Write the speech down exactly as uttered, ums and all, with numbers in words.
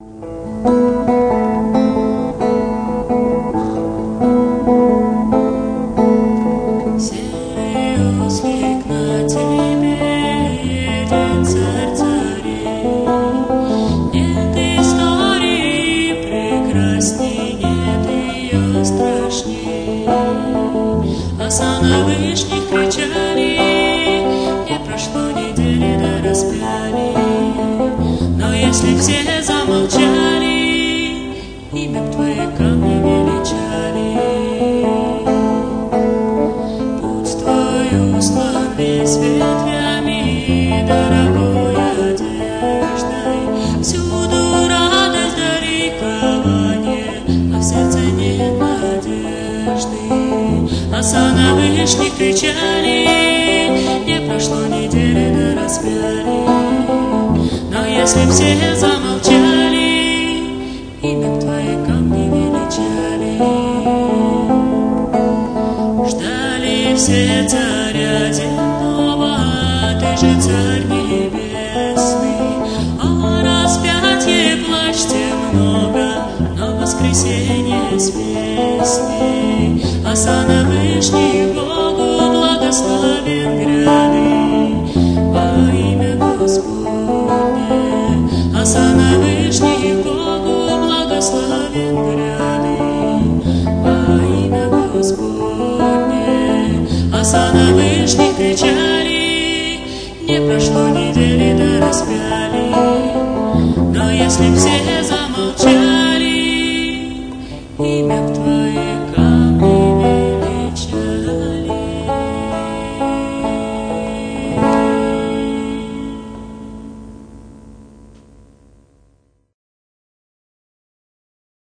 Если все замолчали, имя Твое камни величали, путь Твой устлан весь ветвями, дорогой одеждой, всюду радость да ликование, а в сердце нет надежды. Оса на вышних кричали, не прошло недели, да распяли. Но если все замолчали, имя Твое камни величали, ждали все царя земного, Ты же Царь небесный. О распятье плачьте много, но воскресенье с песней. Оса на вышних Богу благословен гряды, во имя Господне. Оса на вышних Богу благословен гряды, во имя Господне. Оса на вышних кричали, не прошло недели, да распяли. Но если все замолчали,